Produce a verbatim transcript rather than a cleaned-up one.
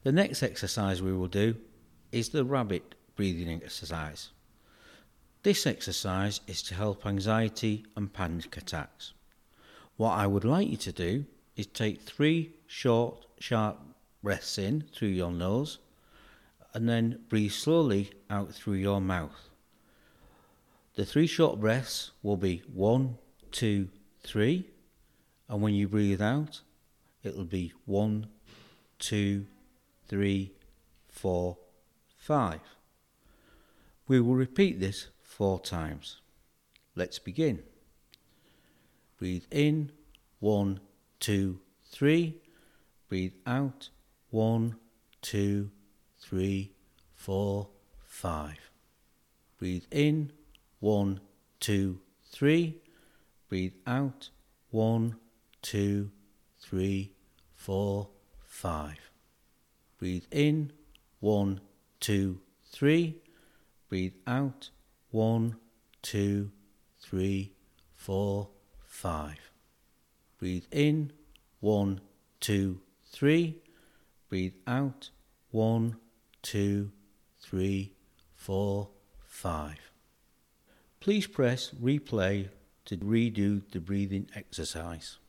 The next exercise we will do is the rabbit breathing exercise. This exercise is to help anxiety and panic attacks. What I would like you to do is take three short, sharp breaths in through your nose and then breathe slowly out through your mouth. The three short breaths will be one, two, three, and when you breathe out, it will be one, two, three, four, five. We will repeat this four times. Let's begin. Breathe in, one, two, three. Breathe out, one, two, three, four, five. Breathe in, one, two, three. Breathe out, one, two, three, four, five. Breathe in, one, two, three. Breathe out, one, two, three, four, five. Breathe in, one, two, three. Breathe out, one, two, three, four, five. Please press replay to redo the breathing exercise.